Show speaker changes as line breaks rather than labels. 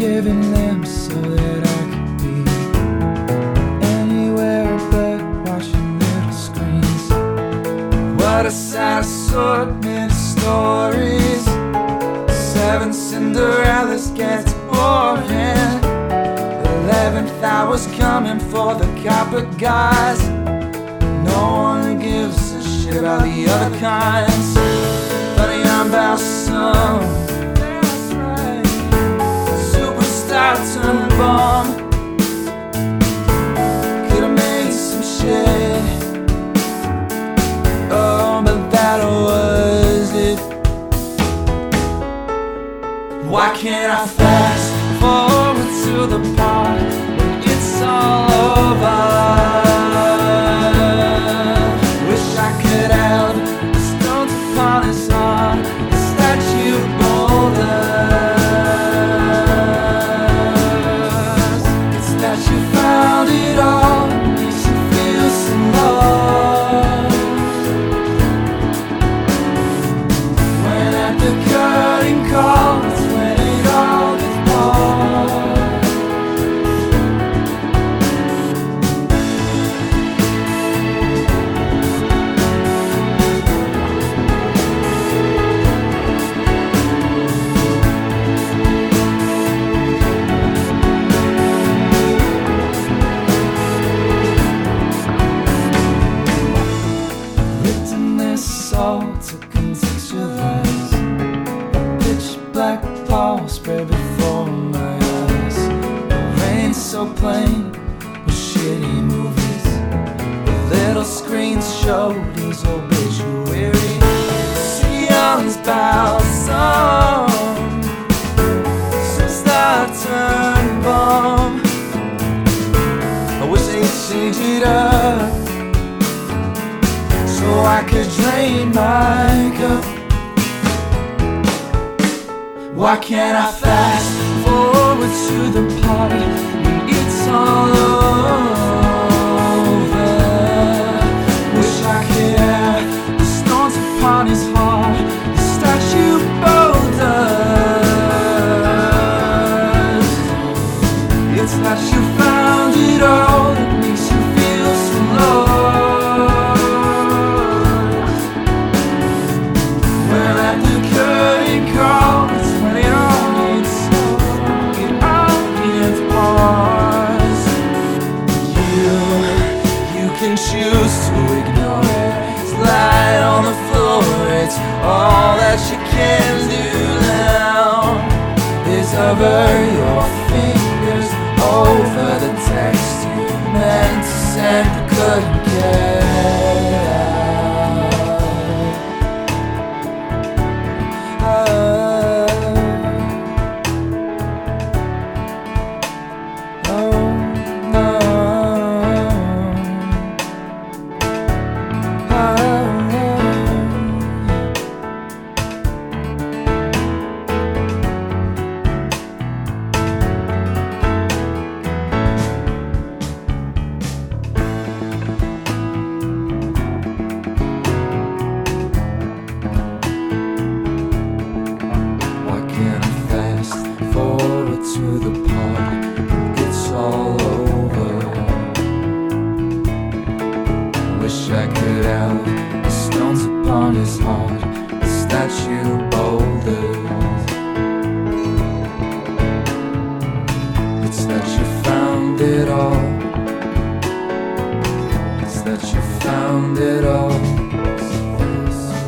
giving them so that I could be anywhere but watching little screens. What a sad assortment of stories. 7 Cinderellas gets boring. 11th hour's coming for the copper guys. No one gives a shit about the other kinds. Funny, I'm about some. That's right. Superstar turned bomb. Could've made some shit. Oh, but that was it. Why can't I fast forward to the part when it's all over? Wish I could have the stones upon his heart, the statue of boulders. It's that you found it all, it makes you feel so lost. When at the curtain call, it's when it all gets lost. Written this all to contextualize pitch black pall spread before my eyes. The rain so plain with shitty movies. The little screens show these obituaries. Sion's bow song, some star turned bomb. I wish they'd change it up so I could drain my cup. Why can't I fast forward to the part when it's all over? Wish I could have the stones upon his heart, the statue of boulders. It's that you found it all that makes you feel so lost. Well, at the curtain call, it's when it all gets paused. You can choose to ignore it. It's light on the floor, it's all that you can do now is hover your fingers over the text you meant to send but couldn't get to the part it's all over. Wish I could have the stones upon his heart, the statue of boulders. It's that you found it all